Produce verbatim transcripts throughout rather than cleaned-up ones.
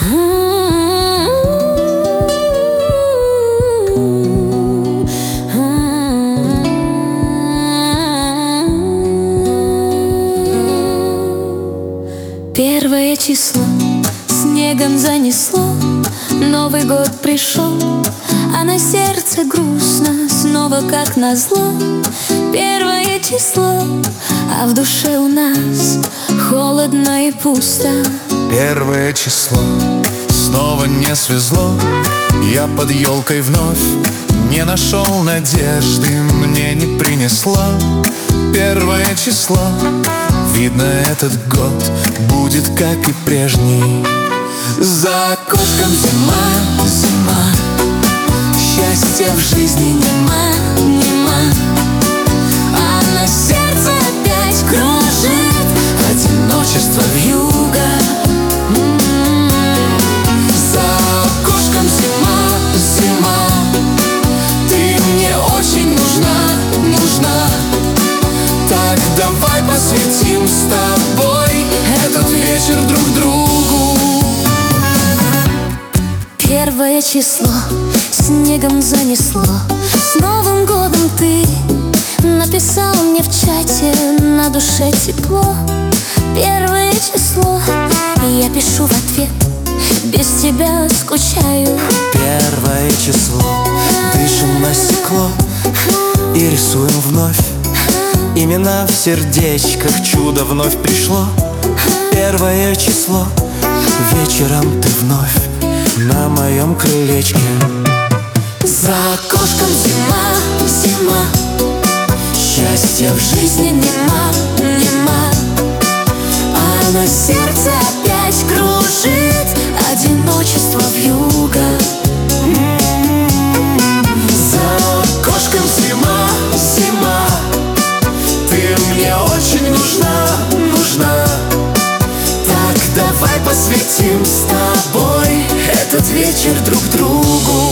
Первое число снегом занесло, Новый год пришел, а на сердце грустно, снова как назло. Первое число, а в душе у нас холодно и пусто. Первое число, снова не свезло. Я под елкой вновь не нашел надежды, мне не принесло. Первое число, видно, этот год будет как и прежний. За окошком зима, зима, счастья в жизни нема, нема. А на сердце опять кружит одиночество вьюга. За окошком зима, зима, ты мне очень нужна, нужна. Так давай посвятим с тобой этот вечер друг другу. Первое число снегом занесло, с Новым годом ты написал мне в чате, на душе тепло. Первое число, я пишу в ответ, без тебя скучаю. Первое число, дышим на стекло и рисуем вновь имена в сердечках, чудо вновь пришло. Первое число, вечером ты вновь на моем крылечке. За окошком зима, зима, счастья в жизни нема, нема. А на сердце опять кружит одиночество вьюга. За окошком зима, зима, ты мне очень нужна, нужна. Так давай посвятим с тобой этот вечер друг другу.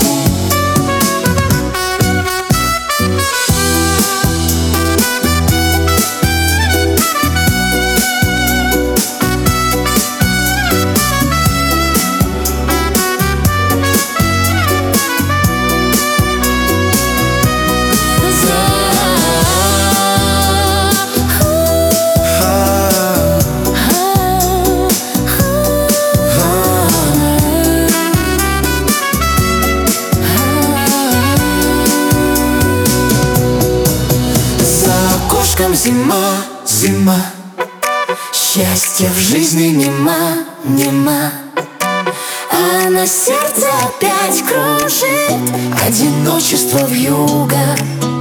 Зима, зима, счастья в жизни нема, нема. А на сердце опять кружит одиночество вьюга.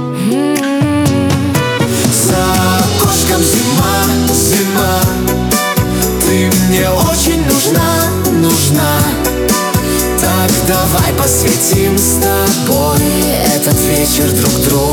За окошком зима, зима, ты мне очень нужна, нужна. Так давай посвятим с тобой этот вечер друг другу.